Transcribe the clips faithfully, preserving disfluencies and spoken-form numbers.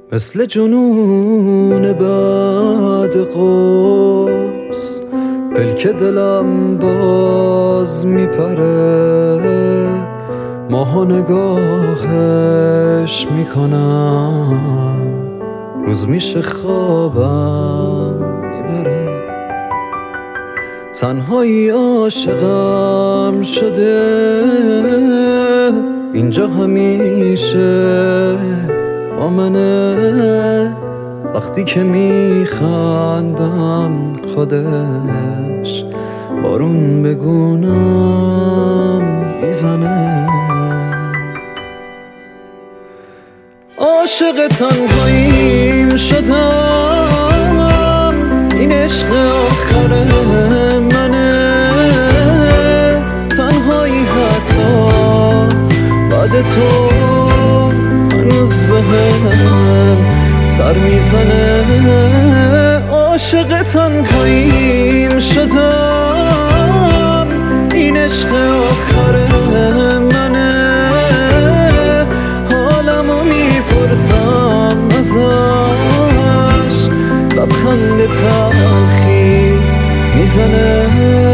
مثل جنون بعد قوس پلک دلم باز میپره، ماها نگاهش میکنم، روز میشه خوابم میبره. تنهایی عاشقم شده، اینجا همیشه با منه، وقتی که میخندم خودش بارون بگونم میزنه. عاشق تنهاییم شدم، این عشق آخر منه، تنهایی حتی بعد تو هنوز بهم سر میزنه. عاشق تنهاییم شدم، این عشق آخر منه، حالمو میپرسم ازش، لبخند تلخی میزنه.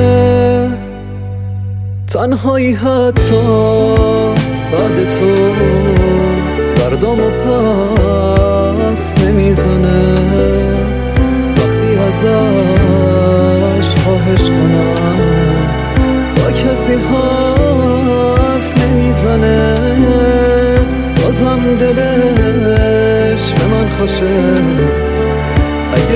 تنهایی حتی بعد تو بردامو پس نمیزنه، وقتی ازش خواهش کنم با کسی حرف نمیزنه، بازم دلش به من خوشه. اگه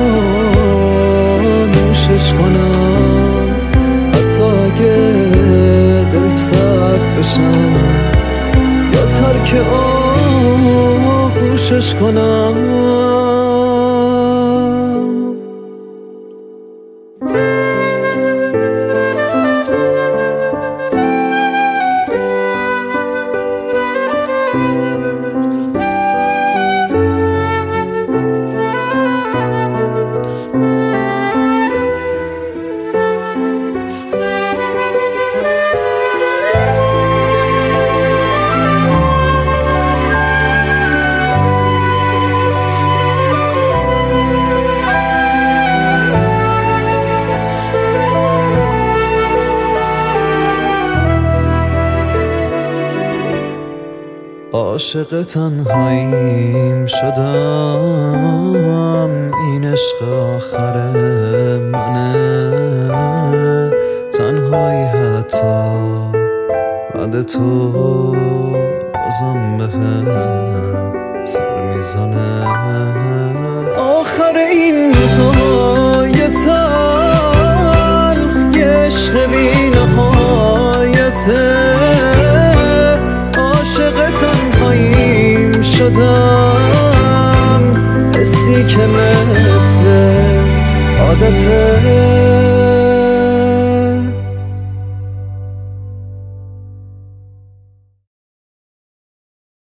فراموشش کنم، حتی اگه دل سرد بشم یا ترک آغوشش کنم. عاشق تنهاییم شدم، این عشق آخر منه، تنهایی حتی بعد تو بازم بهم سر میزنه. آخر این روزای تلخ یه عشق بی نهایته، تنهاییم شدم، حسی که مثل عادته.